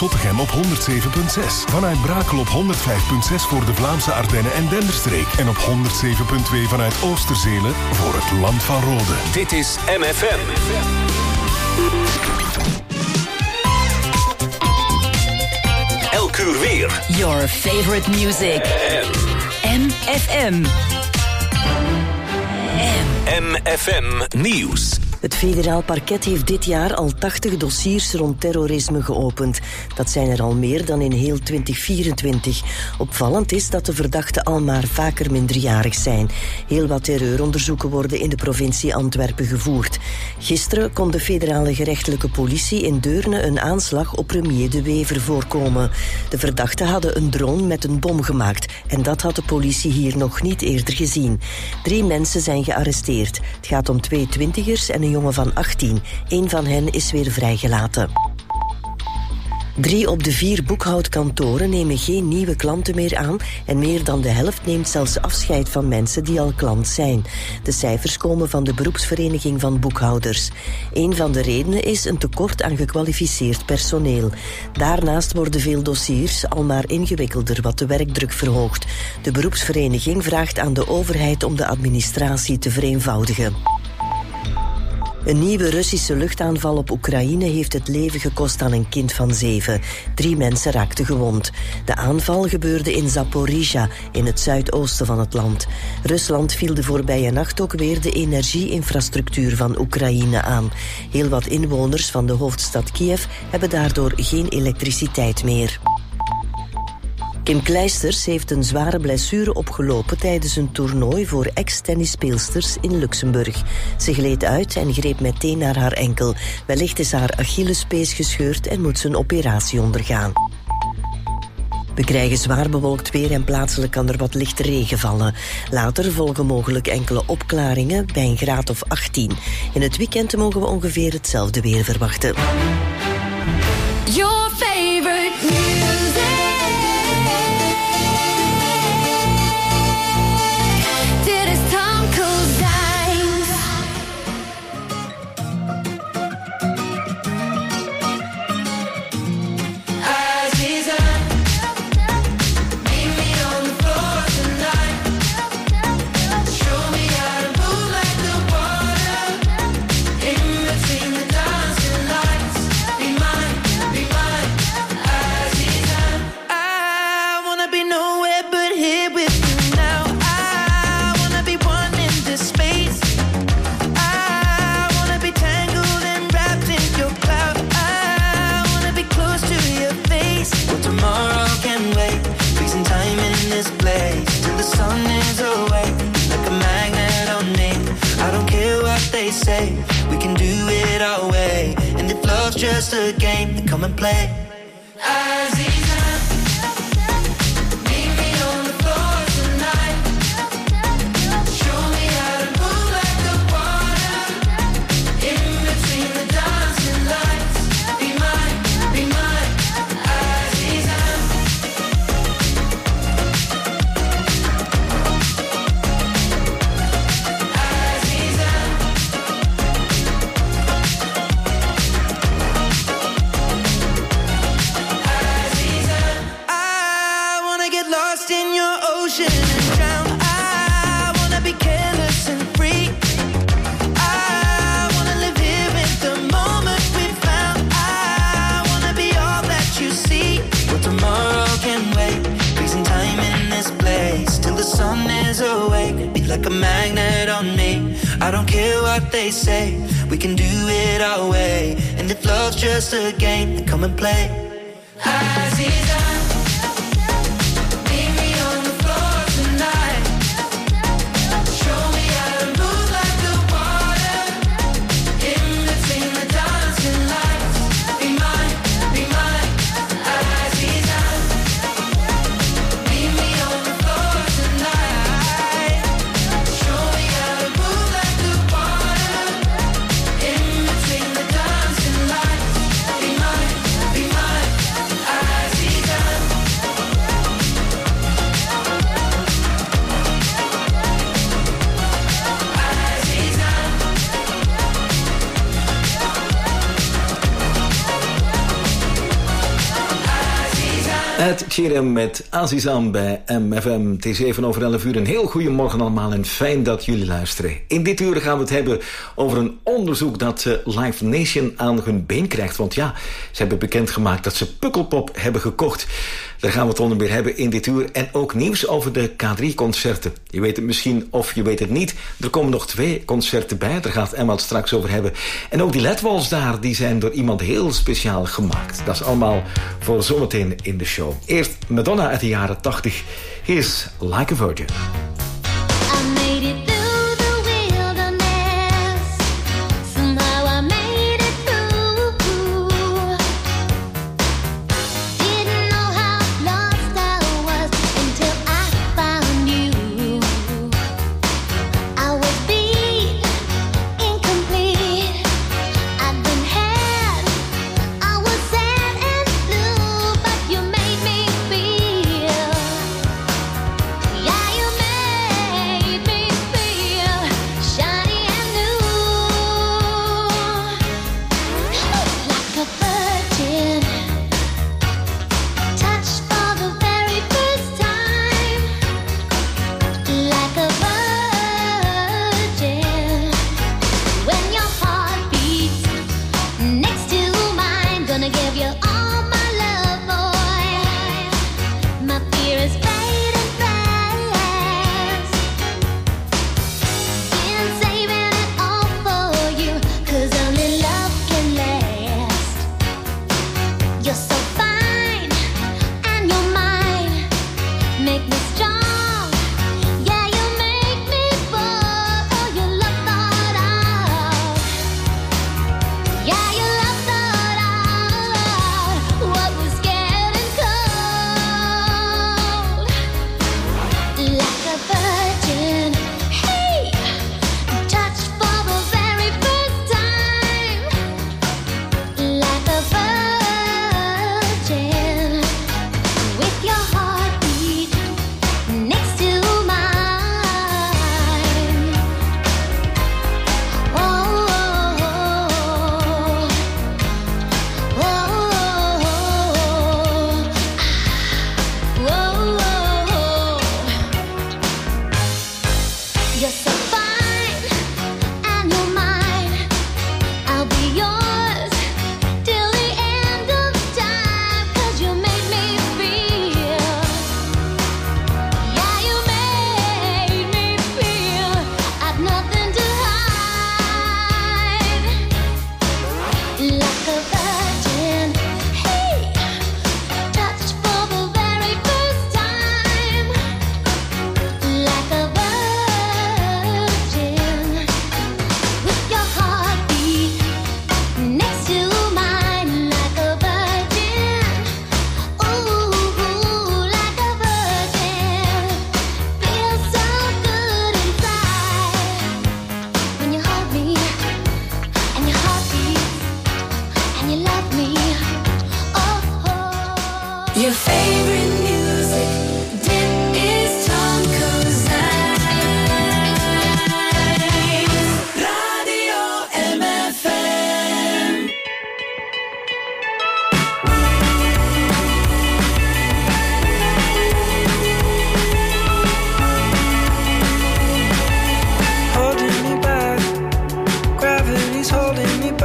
Zottegem op 107.6. Vanuit Brakel op 105.6 voor de Vlaamse Ardennen en Denderstreek. En op 107.2 vanuit Oosterzelen voor het Land van Rode. Dit is MFM. Elk uur weer. Your favorite music. MFM. MFM Nieuws. Het federaal parket heeft dit jaar al 80 dossiers rond terrorisme geopend. Dat zijn er al meer dan in heel 2024. Opvallend is dat de verdachten al maar vaker minderjarig zijn. Heel wat terreuronderzoeken worden in de provincie Antwerpen gevoerd. Gisteren kon de federale gerechtelijke politie in Deurne een aanslag op premier De Wever voorkomen. De verdachten hadden een drone met een bom gemaakt en dat had de politie hier nog niet eerder gezien. 3 mensen zijn gearresteerd. Het gaat om 2 twintigers en een jongen van 18. 1 van hen is weer vrijgelaten. 3 op de 4 boekhoudkantoren nemen geen nieuwe klanten meer aan en meer dan de helft neemt zelfs afscheid van mensen die al klant zijn. De cijfers komen van de beroepsvereniging van boekhouders. Een van de redenen is een tekort aan gekwalificeerd personeel. Daarnaast worden veel dossiers al maar ingewikkelder, wat de werkdruk verhoogt. De beroepsvereniging vraagt aan de overheid om de administratie te vereenvoudigen. Een nieuwe Russische luchtaanval op Oekraïne heeft het leven gekost aan een kind van 7. 3 mensen raakten gewond. De aanval gebeurde in Zaporizhzhia, in het zuidoosten van het land. Rusland viel de voorbije nacht ook weer de energieinfrastructuur van Oekraïne aan. Heel wat inwoners van de hoofdstad Kiev hebben daardoor geen elektriciteit meer. Kim Kleisters heeft een zware blessure opgelopen tijdens een toernooi voor ex-tennisspeelsters in Luxemburg. Ze gleed uit en greep meteen naar haar enkel. Wellicht is haar Achillespees gescheurd en moet ze een operatie ondergaan. We krijgen zwaar bewolkt weer en plaatselijk kan er wat lichte regen vallen. Later volgen mogelijk enkele opklaringen bij een graad of 18. In het weekend mogen we ongeveer hetzelfde weer verwachten. Your favorite music. Say we can do it our way, and if love's just a game, then come and play. Like a magnet on me. I don't care what they say, we can do it our way. And if love's just a game, then come and play. Aziza, meet me on the floor tonight. Show me how to move like the water. In between the dancing lights. Be mine, Aziza. Meet me on the floor tonight. Show me how to move like the water. In between the dancing lights. Be mine, Aziza. Ed Sheeran met Azizam bij MFM. Het is 11:07. Een heel goede morgen allemaal en fijn dat jullie luisteren. In dit uur gaan we het hebben over een onderzoek dat Live Nation aan hun been krijgt. Want ja, ze hebben bekendgemaakt dat ze Pukkelpop hebben gekocht. Daar gaan we het onder meer hebben in dit uur. En ook nieuws over de K3-concerten. Je weet het misschien of je weet het niet. Er komen nog 2 concerten bij. Daar gaat Emma het straks over hebben. En ook die ledwalls daar, die zijn door iemand heel speciaal gemaakt. Dat is allemaal voor zometeen in de show. Eerst Madonna uit de jaren 80. Hier is Like a Virgin.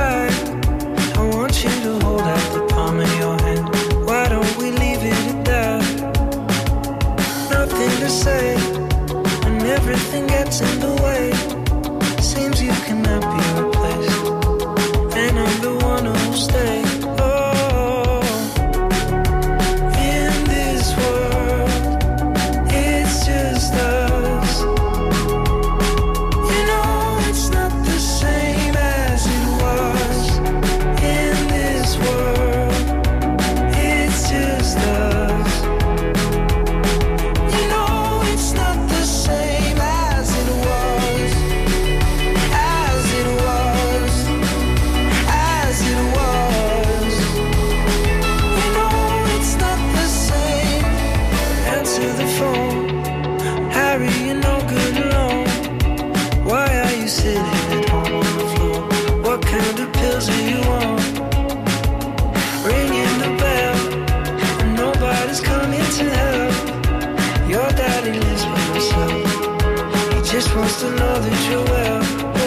Hold out the palm of your hand. Why don't we leave it at that? just wants to know that you're well.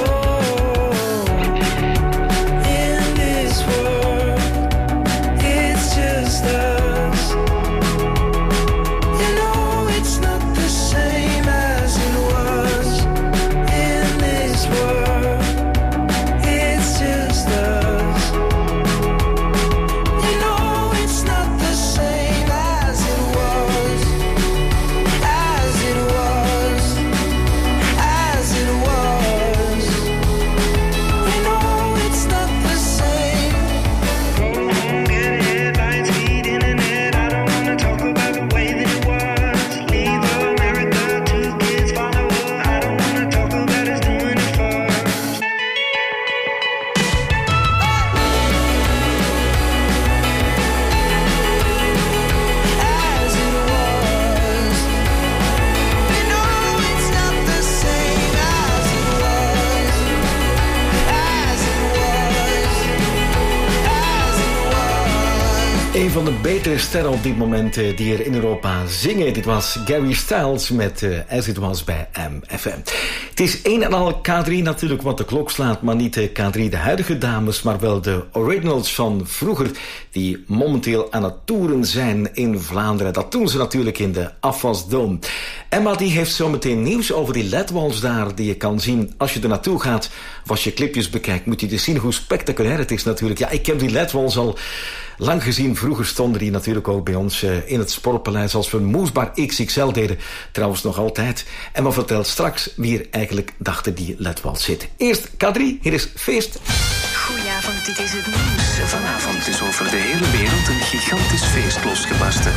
In this world, it's just us. You know it's not the same as it was. In this world, it's just us. You know it's not the same as it was. As it was. As it was. You know it's not the same. Get headlines, feed internet. I don't wanna talk about the way that it was. Leave America, 2 kids follow her. I don't wanna talk about us doing it first. As it was. You know it's not the same as it was. As it was. As it was. Een van de betere sterren op dit moment die er in Europa zingen. Dit was Gary Styles met As It Was bij MFM. Het is een en al K3 natuurlijk, want de klok slaat. Maar niet de K3 de huidige dames, maar wel de originals van vroeger. Die momenteel aan het toeren zijn in Vlaanderen. Dat doen ze natuurlijk in de Afwasdome. Emma die heeft zometeen nieuws over die ledwalls daar. Die je kan zien als je er naartoe gaat. Of als je clipjes bekijkt, moet je dus zien hoe spectaculair het is natuurlijk. Ja, ik heb die ledwalls al lang gezien. Vroeger stonden die natuurlijk ook bij ons in het Sportpaleis als we een Moesbar XXL deden. Trouwens nog altijd. En we vertellen straks wie er eigenlijk dachten die ledwalls zitten. Eerst K3, hier is Feest. Goedenavond, dit is het nieuws. Vanavond is over de hele wereld een gigantisch feest losgebarsten.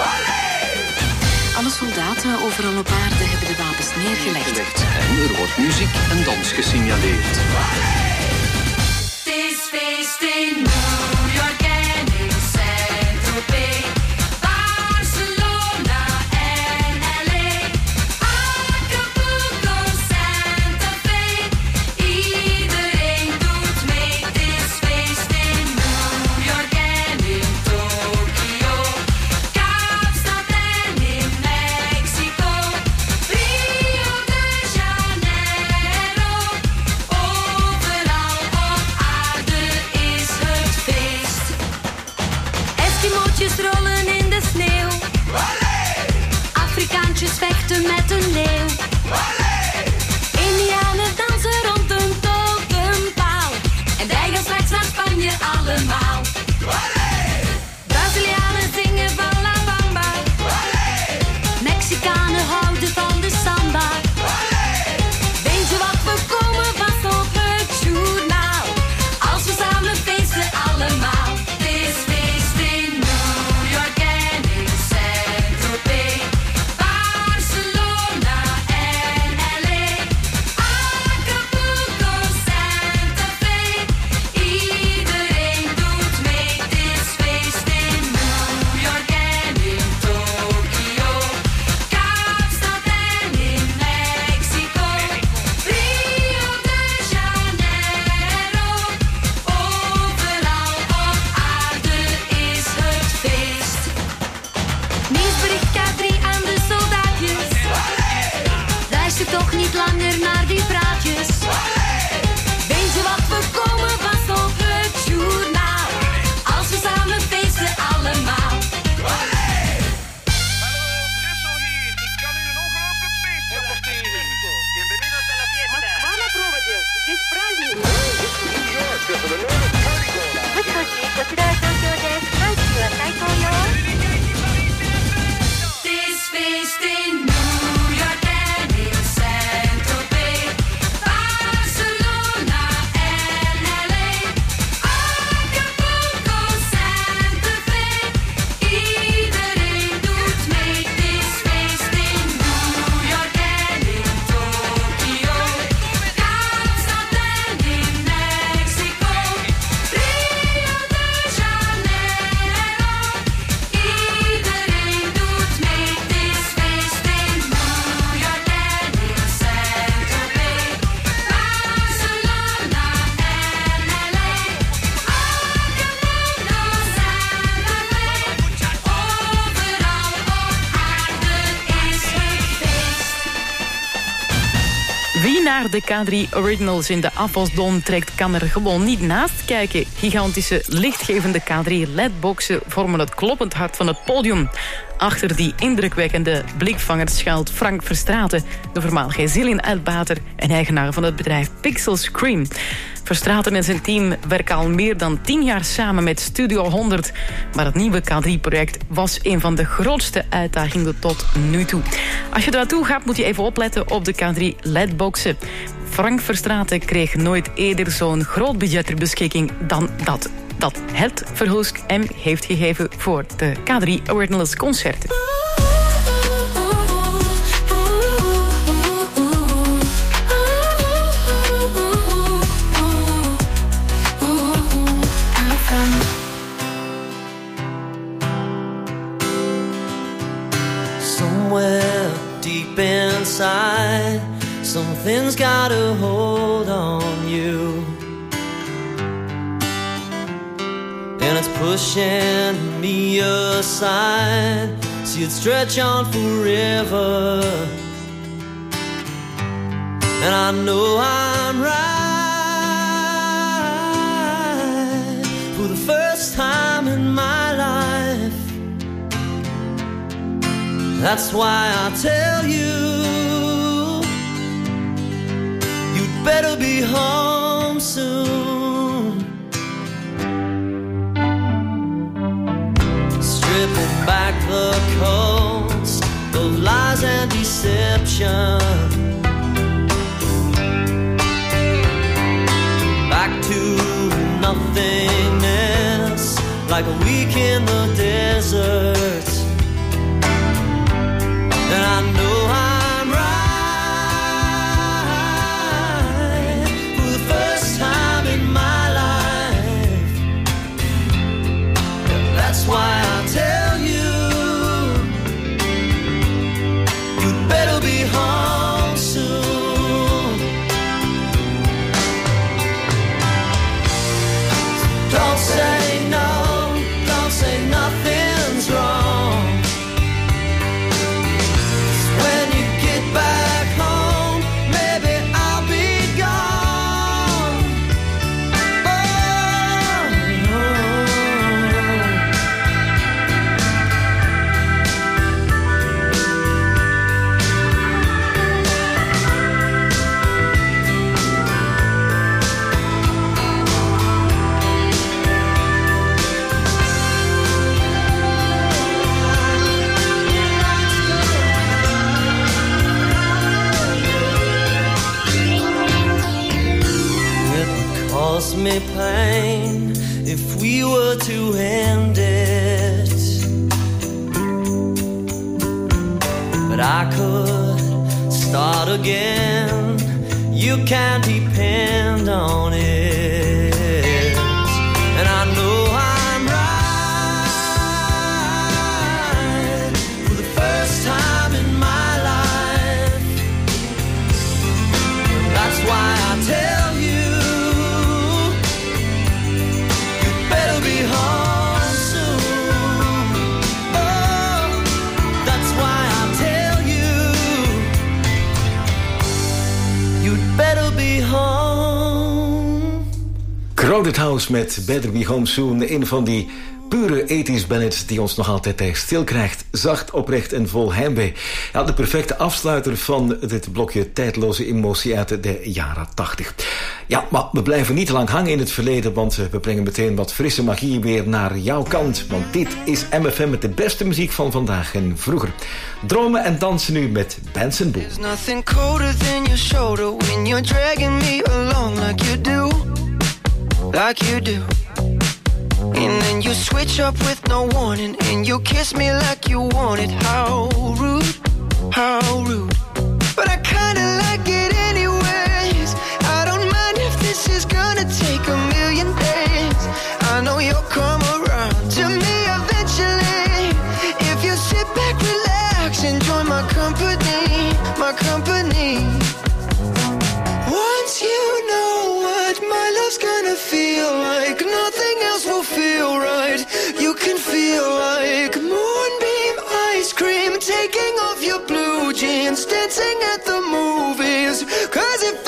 Alle soldaten overal op aarde hebben de wapens neergelegd. En er wordt muziek en dans gesignaleerd. Het is feest in New York en in Saint-Tropez, Barcelona en LA, Acapulco, Santa Fe. Iedereen doet mee. Het is feest in New York en in Tokio, Kaapstad en in Mexico, Rio de Janeiro. Overal op aarde is het feest. Eskimootjes rollen in de sneeuw. Afrikaantjes vechten met een leeuw. Indianen dansen rond een totempaal. En wij gaan straks naar Spanje allemaal. Brazilianen zingen van La Bamba. Mexicanen houden van de samba. Weet je wat, we komen vast op het journaal. Als we samen feesten allemaal. Het is feest in New York en in Saint-Tropez, Barcelona en LA, naar de K3 Originals in de afwasdon trekt, kan er gewoon niet naast kijken. Gigantische, lichtgevende K3 LED-boxen vormen het kloppend hart van het podium. Achter die indrukwekkende blikvangers schuilt Frank Verstraeten, de voormalige Zillion-uitbater en eigenaar van het bedrijf Pixel Scream. Verstraeten en zijn team werken al meer dan 10 jaar samen met Studio 100. Maar het nieuwe K3-project was een van de grootste uitdagingen tot nu toe. Als je daartoe gaat, moet je even opletten op de K3 LED-boxen. Frank Verstraeten kreeg nooit eerder zo'n groot budget ter beschikking dan dat het Verhulst hem heeft gegeven voor de K3 Originals concerten. Somewhere deep inside, something's got a hold on you, and it's pushing me aside. See it stretch on forever, and I know I'm right for the first time in my life. That's why I tell you, you'd better be home soon. Stripping back the coats of lies and deception, back to nothingness, like a week in the desert. And I know I'm right for the first time in my life. And that's why I tell you, you'd better be home soon. So don't say no, don't say nothing's wrong. Back home, maybe I'll be gone. Oh, me pain if we were to end it, but I could start again. You can depend on it, and I know I'm right for the first time in my life. That's why I tell you, be home soon. Oh, that's why I tell you, you'd better be home. Crowded House met Better Be Home Soon. Een van die pure 80s ballads die ons nog altijd echt stil krijgt. Zacht, oprecht en vol heimwee. Ja, de perfecte afsluiter van dit blokje tijdloze emotie uit de jaren 80. Ja, maar we blijven niet te lang hangen in het verleden, want we brengen meteen wat frisse magie weer naar jouw kant. Want dit is MFM met de beste muziek van vandaag en vroeger. Dromen en dansen nu met Benson Boone. There's nothing colder than your shoulder when you're dragging me along like you do. Like you do. And then you switch up with no warning, and you kiss me like you want it. How rude, how rude. But I kinda like it anyways. I don't mind if this is gonna take a million days. I know you'll come around to me eventually. If you sit back, relax, enjoy my company, my company. Once you know what my love's gonna feel like, nothing else will feel right. You can feel like moonbeam ice cream, taking off your blue jeans, dancing at the movies. 'Cause if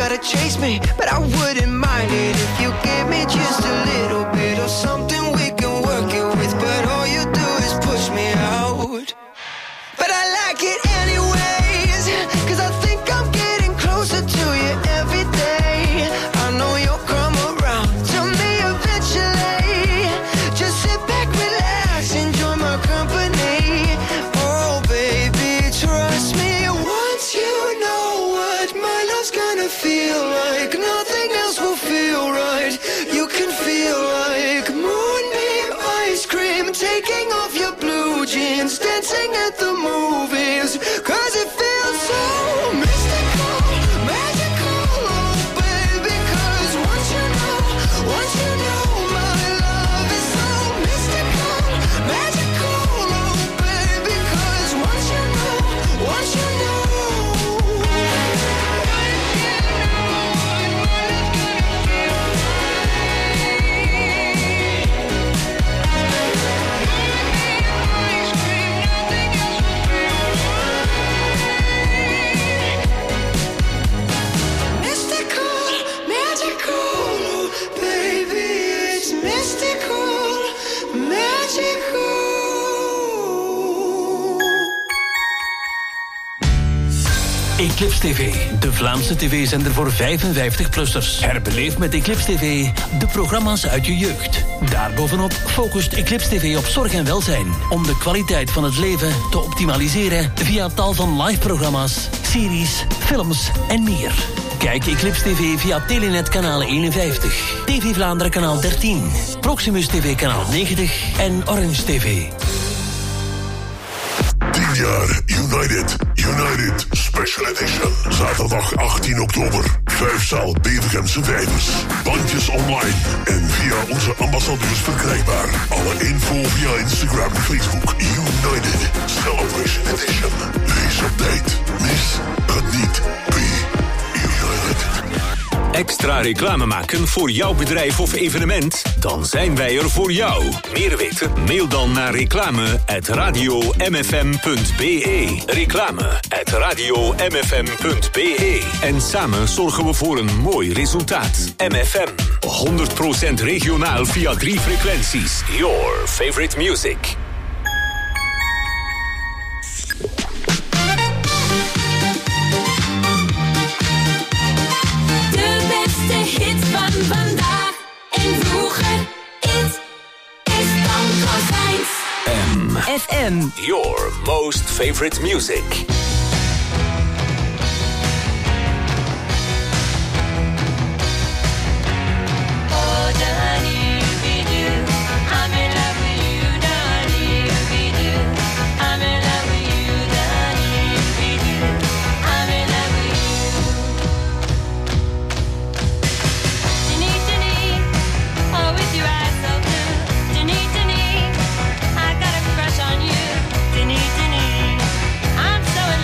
gotta chase me, but I wouldn't mind it if you give me just a little bit of something we can work it with. But all you do is push me out. But I like it anyways, 'cause I think I'm getting closer to you every day. I know you'll come around to me eventually. Just sit back, relax, enjoy my company. Oh baby, trust me, once you know what my love's gonna feel like, nothing else will feel right. You can feel like moonbeam ice cream, taking off your blue jeans, dancing at the movies, 'cause it feels so mystical, magical, oh baby, 'cause once you know my love is so mystical, magical, oh baby, 'cause once you know mystical, magical, oh baby, it's mystical, magical. Eclipse TV, de Vlaamse tv-zender voor 55-plussers. Herbeleef met Eclipse TV de programma's uit je jeugd. Daarbovenop focust Eclipse TV op zorg en welzijn, om de kwaliteit van het leven te optimaliseren via tal van live-programma's, series, films en meer. Kijk Eclipse TV via Telenet kanaal 51, TV Vlaanderen kanaal 13, Proximus TV kanaal 90 en Orange TV. 10 jaar United Special Edition. Zaterdag 18 oktober. 5-zaal Bevergemse Vijvers. Bandjes online en via onze ambassadeurs verkrijgbaar. Alle info via Instagram en Facebook. United Celebration Edition. Wees op tijd. Mis het niet. Be United. Extra reclame maken voor jouw bedrijf of evenement? Dan zijn wij er voor jou. Meer weten? Mail dan naar reclame@radiomfm.be. Reclame@radiomfm.be. En samen zorgen we voor een mooi resultaat. MFM. 100% regionaal via 3 frequenties. Your favorite music. Vandaag en vroeger is dan Kozijns. FM. Your most favorite music. Oh, Danny, we do. I'm in love with you, Danny, we do. I'm in love with you, Danny, we do. I'm in love with you. Oh, with your eyes so blue, Denise, I got a crush on you, Denise. I'm so in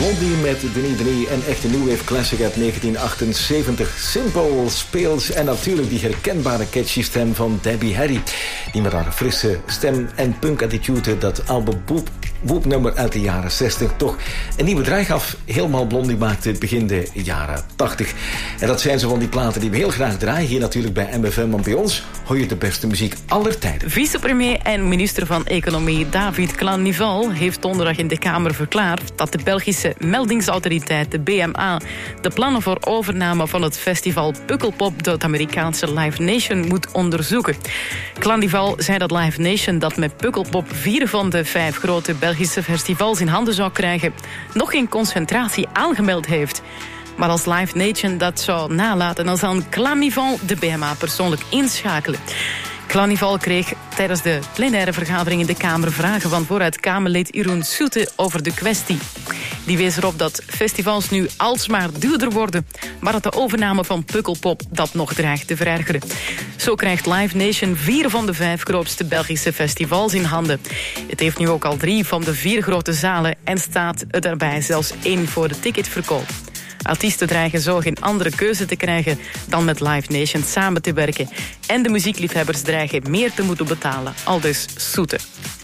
Blondie met de en echte new wave classic uit 1978. Simple speels en natuurlijk die herkenbare catchy stem van Debbie Harry. Die met haar frisse stem en punk-attitude dat oude boepnummer uit de jaren 60 toch een nieuwe draai gaf. Helemaal Blondie maakte begin de jaren 80. En dat zijn zo van die platen die we heel graag draaien hier natuurlijk bij MFM. Want bij ons hoor je de beste muziek aller tijden. Vicepremier en minister van Economie David Clannival heeft donderdag in de Kamer verklaard dat de Belgische meldingsautoriteit, de BMA, de plannen voor overname van het festival Pukkelpop door het Amerikaanse Live Nation moet onderzoeken. Clannival zei dat Live Nation, dat met Pukkelpop 4 van de 5 grote Belgische festivals in handen zou krijgen, nog geen concentratie aangemeld heeft. Maar als Live Nation dat zou nalaten, dan zal Clannival de BMA persoonlijk inschakelen. Clannival kreeg tijdens de plenaire vergadering in de Kamer vragen van vooruit Kamerlid Jeroen Soete over de kwestie. Die wees erop dat festivals nu alsmaar duurder worden, maar dat de overname van Pukkelpop dat nog dreigt te verergeren. Zo krijgt Live Nation 4 van de 5 grootste Belgische festivals in handen. Het heeft nu ook al 3 van de 4 grote zalen en staat er daarbij zelfs 1 voor de ticketverkoop. Artiesten dreigen zo geen andere keuze te krijgen dan met Live Nation samen te werken. En de muziekliefhebbers dreigen meer te moeten betalen, aldus Soete.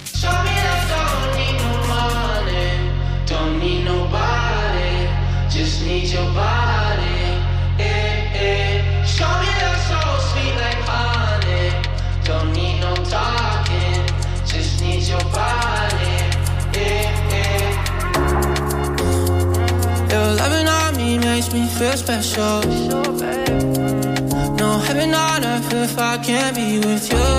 Your loving on me makes me feel special. No heaven on earth if I can't be with you.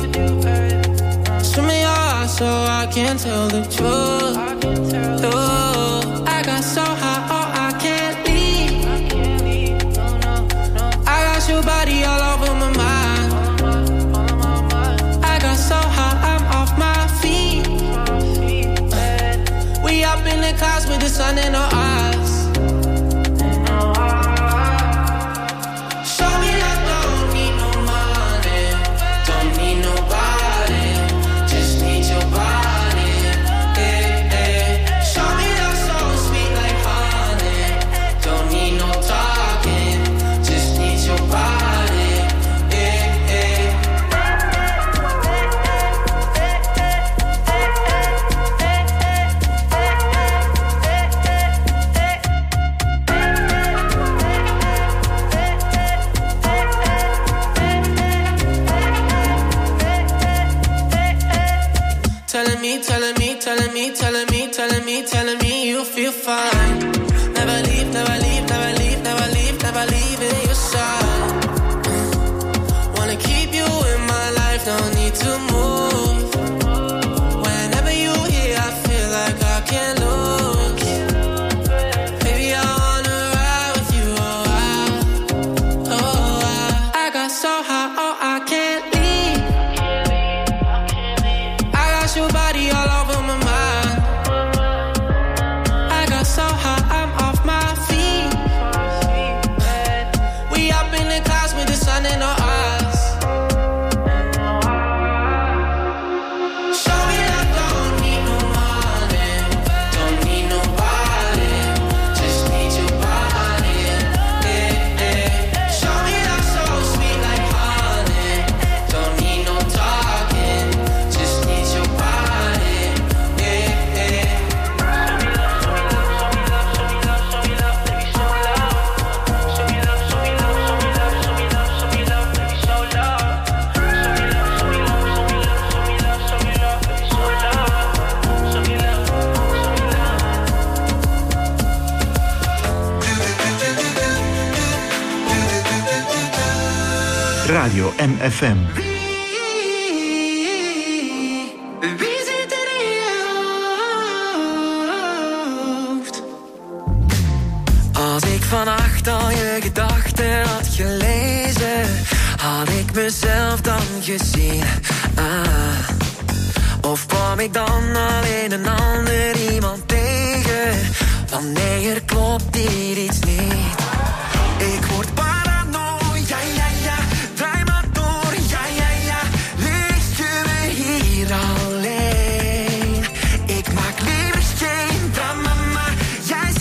Swim in your eyes so I can tell the truth. Oh, I got so high, oh, I can't leave. I got your body all over my mind. I got so high, I'm off my feet. We up in the clouds with the sun in our eyes. Telling me you feel fine. Never leave, never leave, never leave, never leave, never leave in your side. Wanna keep you in my life, don't need to move. Whenever you here, I feel like I can't lose. Baby, I wanna ride with you, I got so high, oh, I can't leave. I got your body all over my mind. So high, I'm off my feet. We up in the clouds with the sun in our eyes. Show me that don't need no money, don't need nobody, just need your body. Show me that so sweet like honey, don't need no talking, just need your body. Radio MFM. Wie zit er in je hoofd? Als ik vannacht al je gedachten had gelezen, had ik mezelf dan gezien. Of kwam ik dan alleen een ander iemand tegen? Want nee, er klopt hier iets niet. Ik word paranoia, ja, draai maar door, ja, lig je me hier alleen? Ik maak liever geen drama, maar jij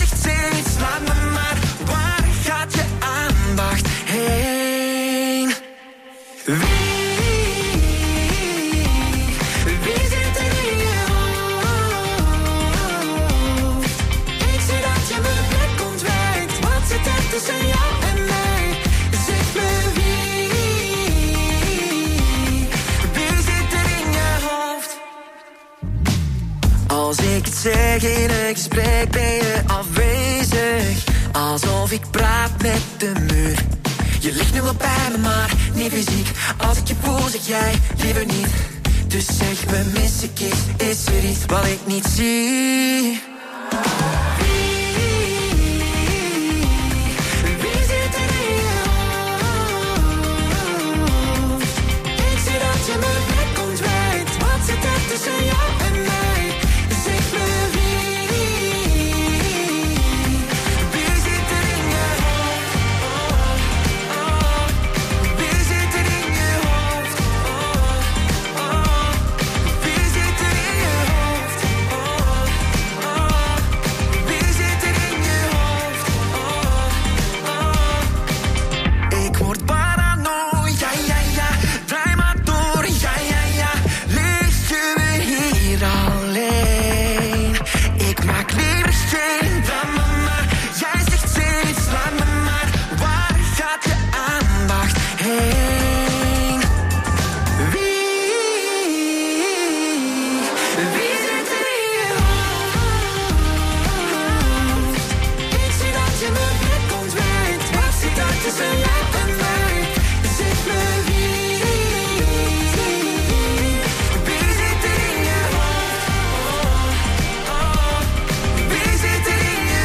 Zeg in een gesprek ben je afwezig, alsof ik praat met de muur. Je ligt nu wel bij me, maar niet fysiek. Als ik je voel, zeg jij liever niet. Dus zeg me, mis ik iets, is er iets wat ik niet zie? Wie zit er in je hoofd? Ik zie dat je me blik ontwijkt. Wat zit er tussen jou en mij? Zeg me wie zit er in je hoofd? Wie zit er in je hoofd? Wie zit er in je hoofd? Wie zit er in je hoofd? Ik word paranoia, ja, ja. Draai maar door, ja, ja, ja. Lig je weer hier alleen? Ik maak liever geen drama, maar jij zegt steeds, laat me maar. Waar gaat je aandacht heen? Wie zit er in je hoofd? Ik zie dat je me blik ontwijkt. Wat zit er tussen jou en mij? Zeg me wie zit er in je hoofd? Wie zit er in je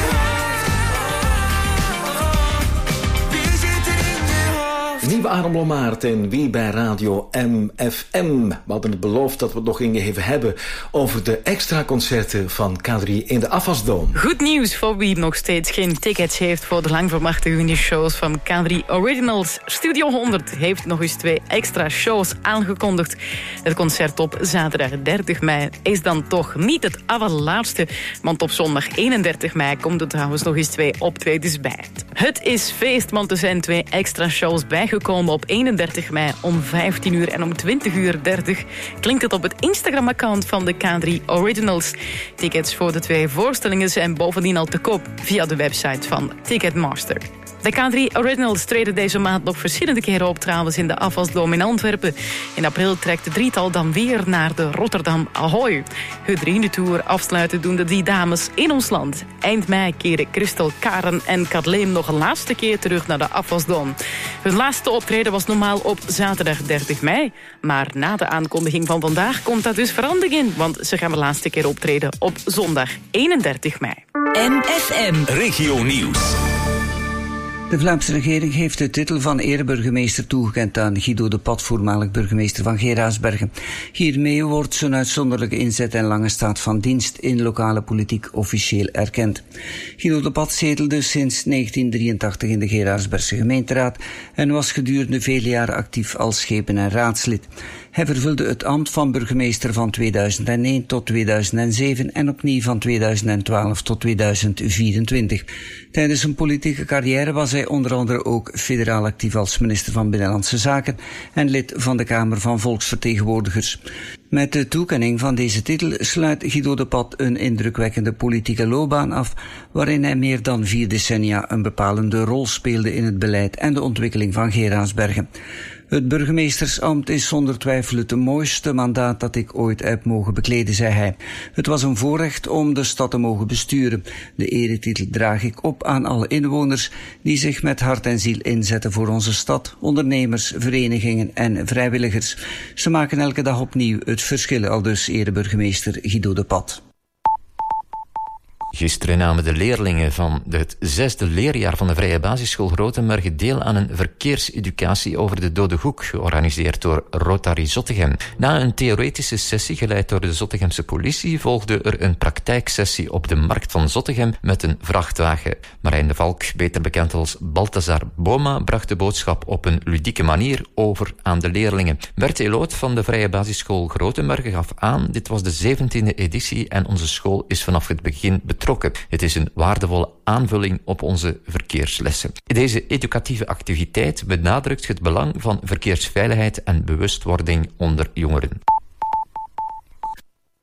hoofd? Wie zit er in je hoofd? Nieuwe Aram Lomaert en wie bij Radio MFM. We hadden het beloofd dat we het nog gingen even hebben over de extra concerten van K3 in de Afasdome. Goed nieuws voor wie nog steeds geen tickets heeft voor de lang verwachte shows van K3 Originals. Studio 100 heeft nog eens 2 extra shows aangekondigd. Het concert op zaterdag 30 mei is dan toch niet het allerlaatste, want op zondag 31 mei komt er trouwens nog eens 2 optredens bij. Het is feest, want er zijn 2 extra shows bijgekomen op 31 mei om 15 uur en om 20:30 klinkt het op het Instagram-account van de K3 Originals. Tickets voor de 2 voorstellingen zijn bovendien al te koop via de website van Ticketmaster. De K3 Originals treden deze maand nog verschillende keren op, trouwens in de Afasdome in Antwerpen. In april trekt het drietal dan weer naar de Rotterdam Ahoy. Hun 3e tour afsluiten doen de 3 dames in ons land. Eind mei keren Christel, Karen en Kathleen nog een laatste keer terug naar de Afasdome. Hun laatste optreden was normaal op zaterdag 30 mei. Maar na de aankondiging van vandaag komt dat dus verandering in, want ze gaan de laatste keer optreden op zondag 31 mei. MFM Regio Nieuws. De Vlaamse regering heeft de titel van ereburgemeester toegekend aan Guido de Pad, voormalig burgemeester van Geraardsbergen. Hiermee wordt zijn uitzonderlijke inzet en lange staat van dienst in lokale politiek officieel erkend. Guido de Pad zetelde sinds 1983 in de Geraardsbergse gemeenteraad en was gedurende vele jaren actief als schepen- en raadslid. Hij vervulde het ambt van burgemeester van 2001 tot 2007 en opnieuw van 2012 tot 2024. Tijdens zijn politieke carrière was hij onder andere ook federaal actief als minister van Binnenlandse Zaken en lid van de Kamer van Volksvertegenwoordigers. Met de toekenning van deze titel sluit Guido de Pad een indrukwekkende politieke loopbaan af, waarin hij meer dan 4 decennia een bepalende rol speelde in het beleid en de ontwikkeling van Geraardsbergen. Het burgemeestersambt is zonder twijfel het mooiste mandaat dat ik ooit heb mogen bekleden, zei hij. Het was een voorrecht om de stad te mogen besturen. De eretitel draag ik op aan alle inwoners die zich met hart en ziel inzetten voor onze stad, ondernemers, verenigingen en vrijwilligers. Ze maken elke dag opnieuw het verschil, aldus ereburgemeester Guido de Pad. Gisteren namen de leerlingen van het 6e leerjaar van de Vrije Basisschool Grotenberg deel aan een verkeerseducatie over de Dode Hoek, georganiseerd door Rotary Zottegem. Na een theoretische sessie geleid door de Zottegemse politie volgde er een praktijksessie op de markt van Zottegem met een vrachtwagen. Marijn de Valk, beter bekend als Balthazar Boma, bracht de boodschap op een ludieke manier over aan de leerlingen. Bert Eloot van de Vrije Basisschool Grotenberg gaf aan: dit was de 17e editie en onze school is vanaf het begin betrokken. Het is een waardevolle aanvulling op onze verkeerslessen. Deze educatieve activiteit benadrukt het belang van verkeersveiligheid en bewustwording onder jongeren.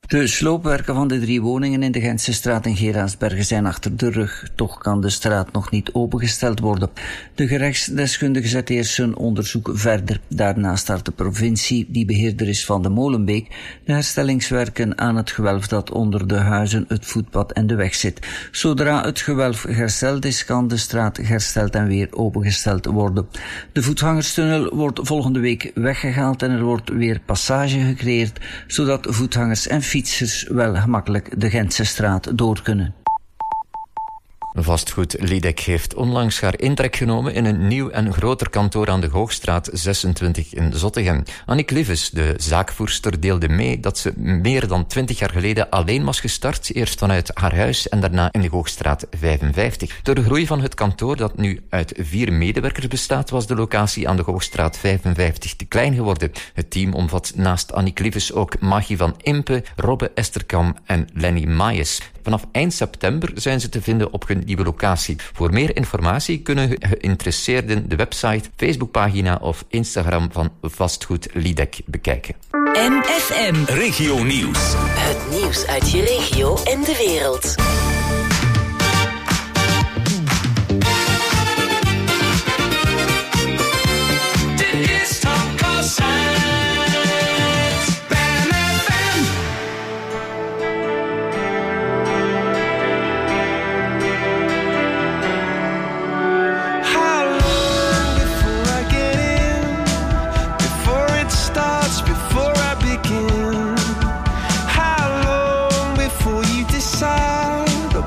De sloopwerken van de 3 woningen in de Gentse straat in Geraardsbergen zijn achter de rug. Toch kan de straat nog niet opengesteld worden. De gerechtsdeskundige zet eerst zijn onderzoek verder. Daarna start de provincie, die beheerder is van de Molenbeek, de herstellingswerken aan het gewelf dat onder de huizen, het voetpad en de weg zit. Zodra het gewelf hersteld is, kan de straat hersteld en weer opengesteld worden. De voetgangerstunnel wordt volgende week weggehaald en er wordt weer passage gecreëerd, zodat voetgangers en fietsers wel gemakkelijk de Gentse straat door kunnen. Vastgoed Lidek heeft onlangs haar intrek genomen in een nieuw en groter kantoor aan de Hoogstraat 26 in Zottegem. Annick Lives, de zaakvoerster, deelde mee dat ze meer dan 20 jaar geleden alleen was gestart, eerst vanuit haar huis en daarna in de Hoogstraat 55. Door de groei van het kantoor, dat nu uit 4 medewerkers bestaat, was de locatie aan de Hoogstraat 55 te klein geworden. Het team omvat naast Annick Lives ook Maggie van Impe, Robbe Esterkam en Lenny Maes. Vanaf eind september zijn ze te vinden op hun nieuwe locatie. Voor meer informatie kunnen geïnteresseerden de website, Facebookpagina of Instagram van Vastgoed Lidek bekijken. MFM Regio Nieuws. Het nieuws uit je regio en de wereld. Dit is Tom Cossens. How long before you decide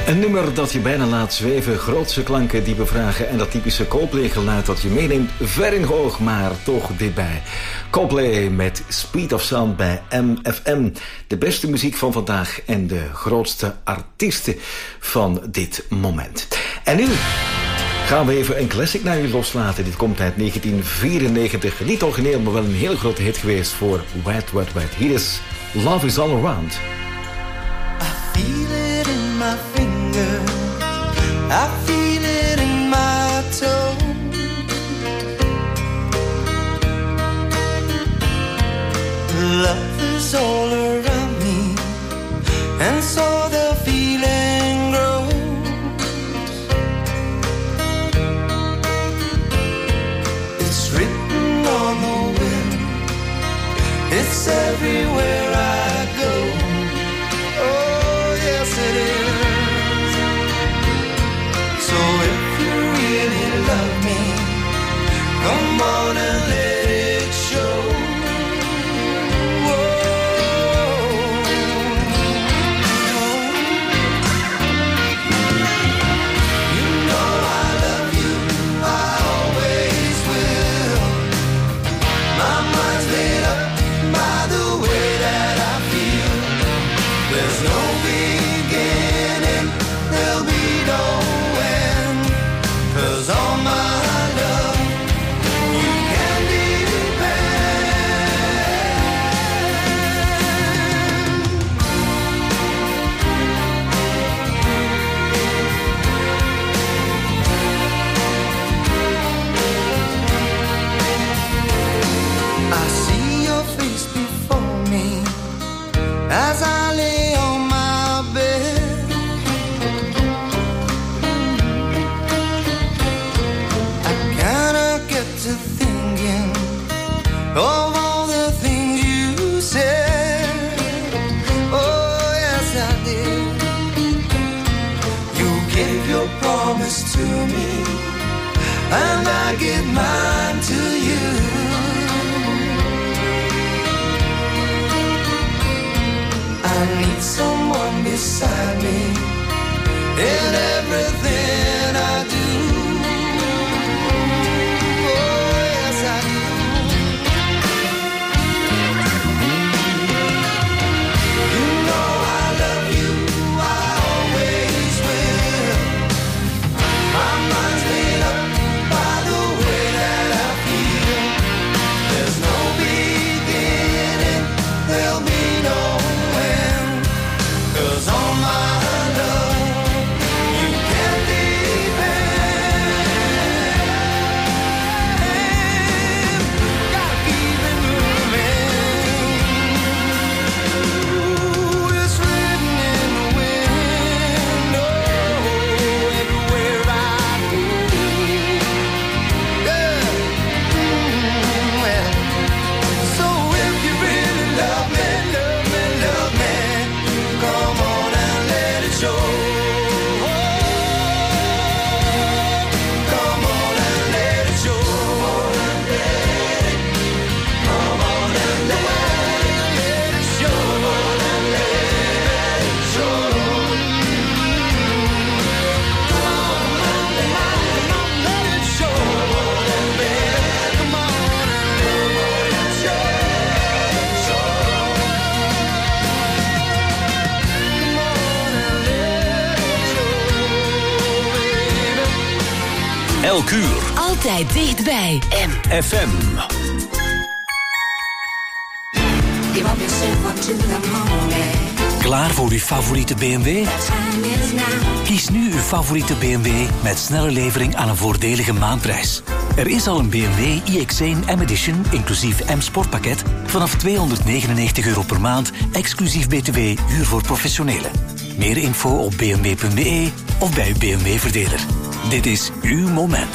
Een nummer dat je bijna laat zweven, grootse klanken die bevragen en dat typische Coldplay-geluid dat je meeneemt ver in hoog, maar toch dichtbij. Coldplay met Speed of Sound bij MFM. De beste muziek van vandaag en de grootste artiesten van dit moment. En nu gaan we even een classic naar u loslaten. Dit komt uit 1994. Niet origineel, maar wel een hele grote hit geweest voor Wet Wet Wet. Hier is Love is All Around. Feel it in my fingers, I feel it in my toes. Love is all around me, and so the feeling grows. It's written on the wind, it's everywhere I go. Yes, it is. So if you really love me, come on and let it show. You know I love you, I always will. My mind's made up by the way that I feel. There's no beginning, there'll be no end. 'Cause all my love, you can depend. I see your face before me as I lay on my bed. I kinda get to thinking of all the things you said. Oh, yes, I did. You gave your promise to me, and I give mine to you. I need someone beside me in everything I do. Oh, yes, I do. You know I love you, I always will. My mind's made up by the way that I feel. There's no beginning, there'll be no end. 'Cause all my love, you can depend. Gotta keep it moving. Ooh, it's written in the wind. Oh, everywhere I go. Yeah. Well, so if you really love me, love me, love me, come on and let it show. Come on and let it show. Come on and let it show. Come on and let it show. Come on and let it show. Come on and let it Elk uur. Altijd dichtbij. FM. Klaar voor uw favoriete BMW? Kies nu uw favoriete BMW met snelle levering aan een voordelige maandprijs. Er is al een BMW iX1 M-Edition, inclusief M-Sportpakket, vanaf €299 per maand, exclusief BTW, huur voor professionelen. Meer info op bmw.be of bij uw BMW-verdeler. Dit is uw moment.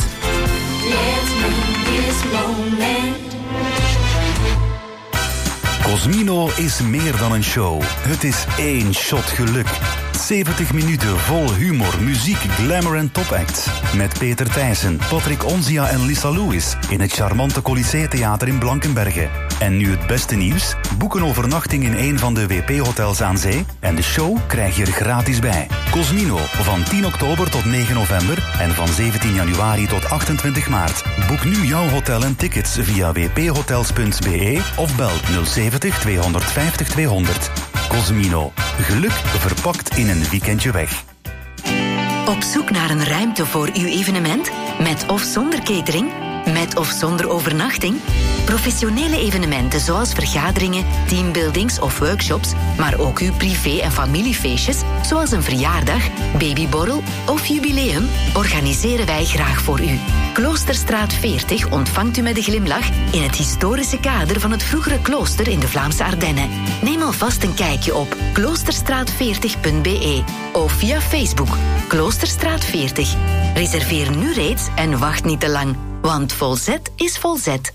Cosmino is meer dan een show. Het is één shot geluk. 70 minuten vol humor, muziek, glamour en topacts. Met Peter Thijssen, Patrick Onzia en Lisa Lewis in het charmante Colisée Theater in Blankenberge. En nu het beste nieuws? Boek een overnachting in een van de WP-hotels aan zee en de show krijg je er gratis bij. Cosmino, van 10 oktober tot 9 november en van 17 januari tot 28 maart. Boek nu jouw hotel en tickets via wphotels.be of bel 070 250 200. Cosmino, geluk verpakt in een weekendje weg. Op zoek naar een ruimte voor uw evenement? Met of zonder catering? Met of zonder overnachting? Professionele evenementen zoals vergaderingen, teambuildings of workshops, maar ook uw privé- en familiefeestjes, zoals een verjaardag, babyborrel of jubileum, organiseren wij graag voor u. Kloosterstraat 40 ontvangt u met een glimlach in het historische kader van het vroegere klooster in de Vlaamse Ardennen. Neem alvast een kijkje op kloosterstraat40.be of via Facebook Kloosterstraat 40. Reserveer nu reeds en wacht niet te lang, want volzet is volzet.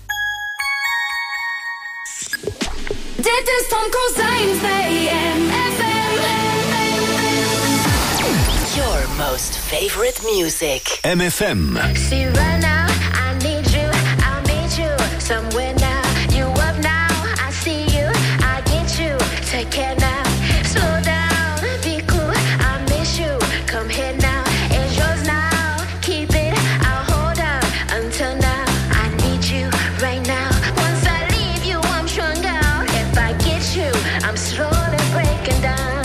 Dit is Tom Kozijns bij MFM. Your most favorite music. MFM. See right now, I need you, I'll meet you somewhere now. You up now, I see you, I get you. Take care now, slow down, be cool, I miss you. Come here now, it's yours now. Keep it, I'll hold on until now. I need you right now. Once I leave you, I'm strung out. If I get you, I'm slowly breaking down.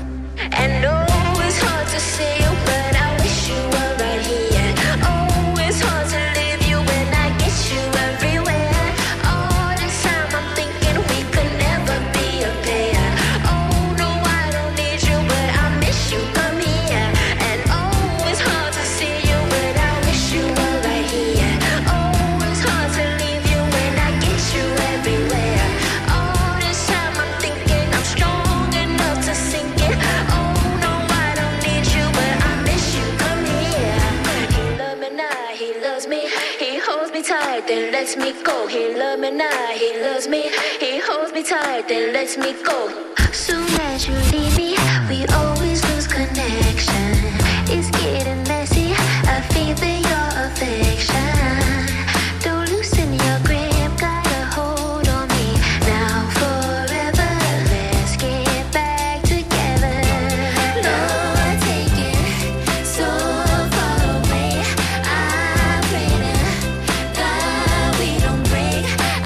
And oh, it's hard to see you, but I wish you were right here. Oh, it's hard to leave you when I get you everywhere. All the time I'm thinking we could never be a pair. Oh, no, I don't need you, but I miss you, come here. And oh, it's hard to see you, but I wish you were right here. Oh, it's hard to leave you when I get you everywhere. All this time I'm thinking I'm strong enough to sink it. Oh, no, I don't need you, but I miss you, come here. He loves me now, he loves me. He holds me tight, then lets me go. He loves me now, he loves me. He holds me tight, then lets me go. Soon as you leave me, we always lose connection. It's getting messy, I feel your affection. Don't loosen your grip, got a hold on me. Now forever, let's get back together. Lord, take it so far away. I pray to God we don't break.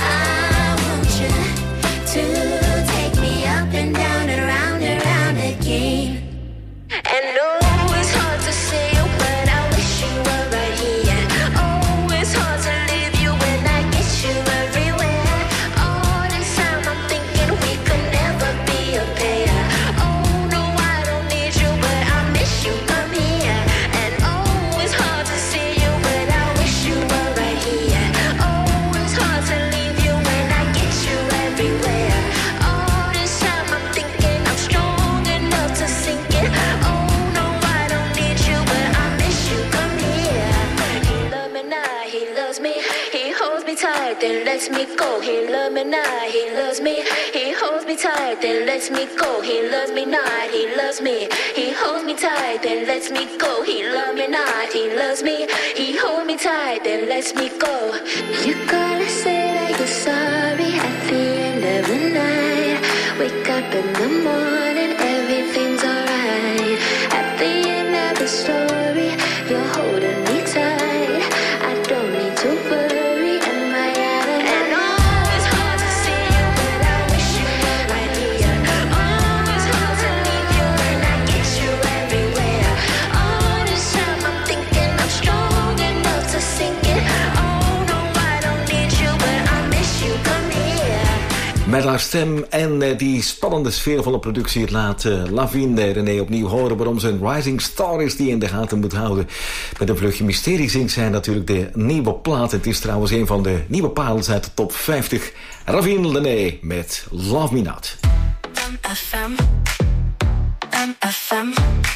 I want you to take me up and down and round again. And oh, it's hard to say you, but I wish you were right here. Oh, it's hard to leave you when I get you everywhere. All this time I'm thinking we could never be a pair. Oh, no, I don't need you, but I miss you, come here. And oh, it's hard to see you, but I wish you were right here. Oh, it's hard to leave you when I get you everywhere. All this time I'm thinking I'm strong enough to sink it. Oh, no, I don't need you, but I miss you, come here. He loves me now, he loves me. He holds me tight, then lets me go. He loves me now, he loves me. He holds me tight, then lets me go. He loves me not, he loves me. He holds me tight, then lets me go. He loves me not, he loves me. He holds me tight, then lets me go. You gotta say that you're sorry at the end of the night. Wake up in the morning, everything's alright. At the end of the story, you're holding me tight. I don't need to worry, am I out of line? And oh, it's hard to see you, but I wish you were right here. Oh, it's hard to leave you when I get you everywhere. All this time I'm thinking I'm strong enough to sink it. Oh, no, I don't need you, but I miss you, come here. Met haar stem en die spannende sfeervolle productie laat Lavigne René opnieuw horen waarom ze een rising star is die in de gaten moet houden. Met een vluchtje mysterie zingt zij natuurlijk de nieuwe plaat. Het is trouwens een van de nieuwe parels uit de top 50. Lavigne René met Love Me Not. MFM, MFM,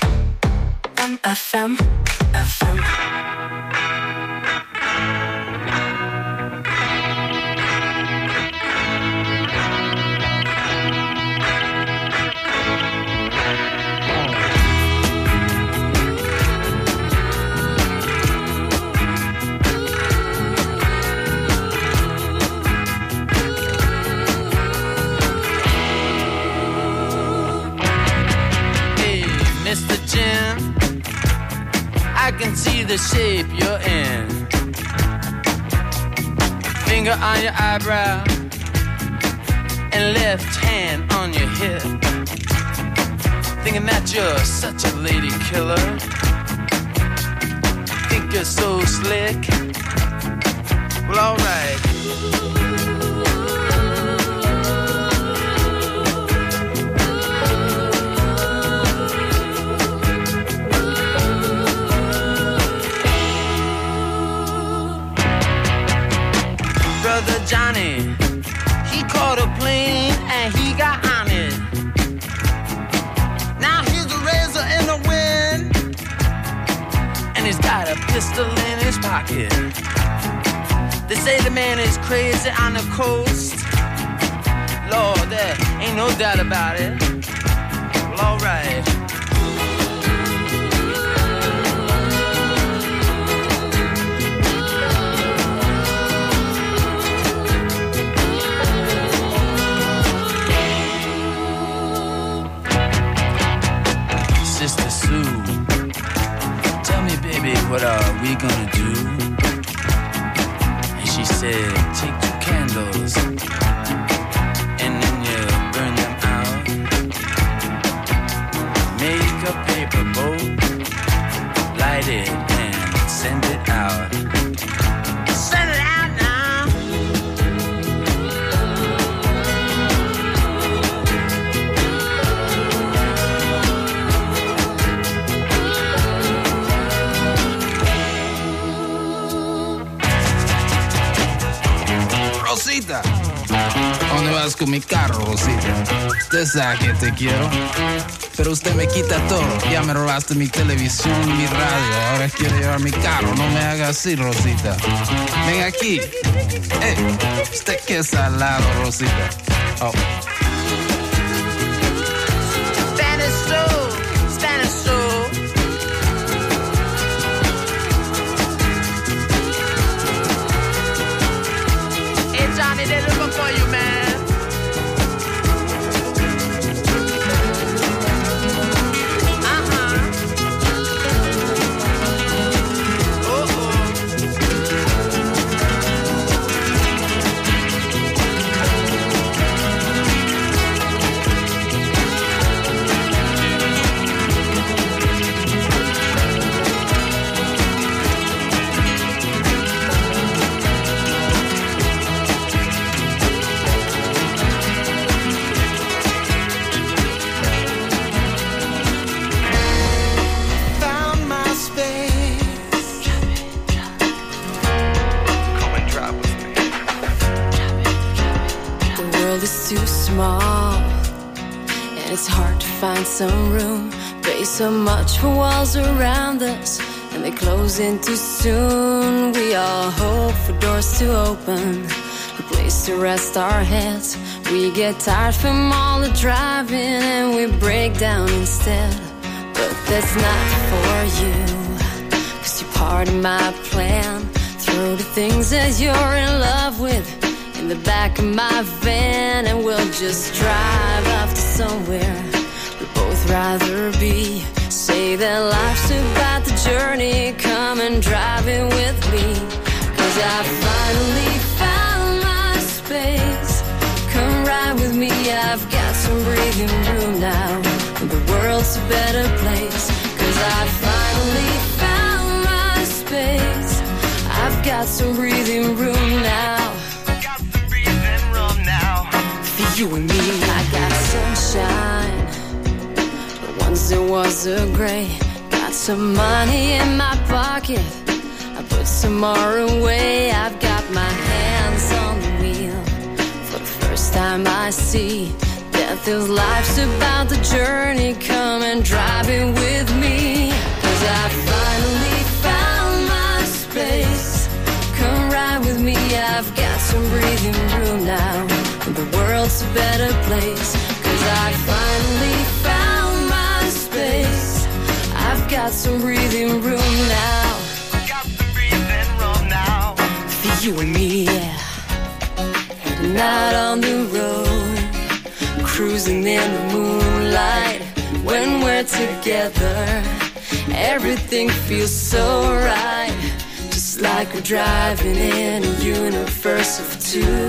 MFM, FM. the shape you're in. Finger on your eyebrow and left hand on your hip. Thinking that you're such a lady killer. Think you're so slick. Well, alright. Brother Johnny, he caught a plane and he got on it. Now he's a razor in the wind, and he's got a pistol in his pocket. They say the man is crazy on the coast. Lord, there ain't no doubt about it. Well, alright. Sister Sue, tell me, baby, what are we gonna do? And she said, take 2 candles and then you burn them out. Make a paper boat, light it and send it out. Send it out now. Rosita, ¿dónde vas con mi carro, Rosita? Usted sabe que te quiero, pero usted me quita todo. Ya me robaste mi televisión, mi radio, ahora quiere llevar mi carro. No me haga así, Rosita. Ven aquí. Usted que es salado, Rosita. Oh. Spanish soul, Spanish soul. Hey Johnny, they're looking for you, man. Found my space. Come and drive with me. The world is too small, and it's hard to find some room. Pay so much for walls around us, and they close in too soon. We all hope for doors to open, a place to rest our heads. We get tired from all the driving, and we break down instead. But that's not for you, 'cause you're part of my plan. Throw the things that you're in love with in the back of my van, and we'll just drive off to somewhere we'd both rather be. Say that life's about the journey, come and drive it with me. 'Cause I finally found my space. Come ride with me, I've got some breathing room now, and the world's a better place. 'Cause I finally found my space. I've got some breathing room now. For you and me, I got sunshine, but once there was a gray. Got some money in my pocket, I put some more away. I've got my hands on the wheel. For the first time I see that this life's about the journey. Come and drive it with me. 'Cause I finally found my space. Come ride with me, I've got some breathing room now, and the world's a better place. 'Cause I finally found my space. I've got some breathing room now. Got some breathing room now. For you and me, yeah. Heading out on the road, cruising in the moonlight when we're together. Everything feels so right, just like we're driving in a universe of two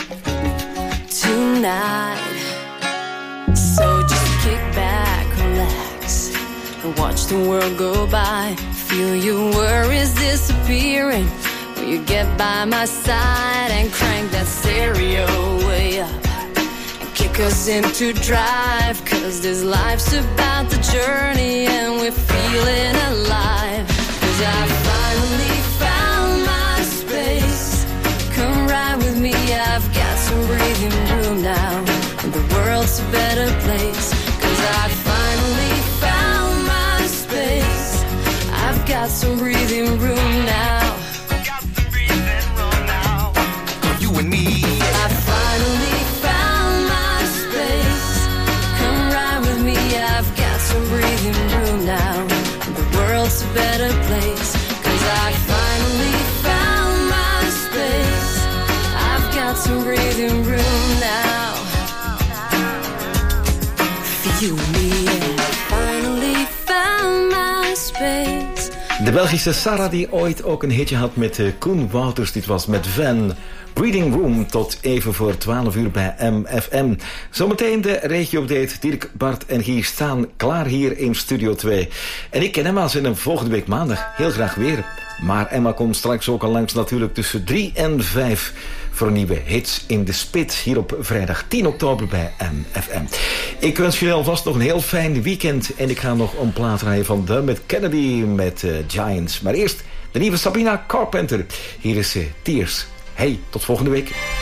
tonight. So just kick back, relax, and watch the world go by. Feel your worries disappearing when you get by my side, and crank that stereo way up and kick us into drive, 'cause this life's about the journey and we're feeling alive. 'Cause I finally found my space. Come ride with me, I've got some breathing room now, and the world's a better place. 'Cause I finally found my space. I've got some breathing room now. You and me. I finally found my space. Come ride with me, I've got some breathing room now. The world's a better place, 'cause I finally found my space. I've got some breathing room now. For you and me, I finally found my space. De Belgische Sarah die ooit ook een hitje had met Koen Wouters. Dit was met Van. Breathing Room tot even voor 12 uur bij MFM. Zometeen de regio-update. Dirk, Bart en Guy staan klaar hier in Studio 2. En ik ken Emma zijn volgende week maandag heel graag weer. Maar Emma komt straks ook al langs natuurlijk tussen 3 en 5... voor nieuwe hits in de spit hier op vrijdag 10 oktober bij MFM. Ik wens jullie alvast nog een heel fijn weekend. En ik ga nog een plaat rijden van Dermot Kennedy met Giants. Maar eerst de nieuwe Sabrina Carpenter. Hier is Tears. Hey, tot volgende week.